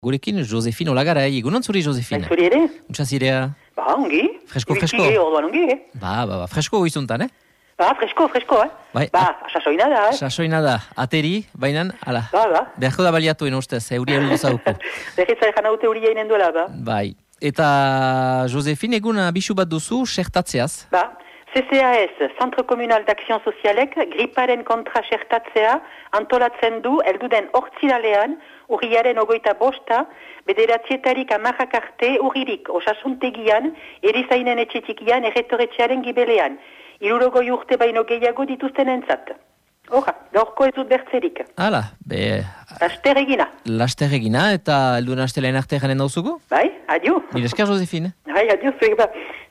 Gurekin, Josefine Olagarai. Egunon zuri, Josefine? Zuri ere? Untsazirea? Ongi. Fresko. Orduan ongi, Fresko goizuntan, fresko, Bai, sasoina da, sasoina da. Ateri, bainan, ala. Beharko da baliatuen ustez, euria heldu zauku. Berriza egan haute euria inen duela, Bai. Eta, Josefine, egun abisu bat duzu, sertatzeaz? CCAS, Centre Communal d'Action Sozialek, griparen kontra sertatzea antolatzen du elduden hortziralean, urriaren 25, bederatzietarik 10 arte urririk osasuntegian, erizainen etxetikian, erretoretxearen gibelean. 60 urte baino gehiago dituzten entzat. Gaurko ez dut bertzerik. Hala, Laster egina, eta elduen astelaen arte janen dauzuko? Bai, adio. Mil esker, Josefine. Bai, adio, zuek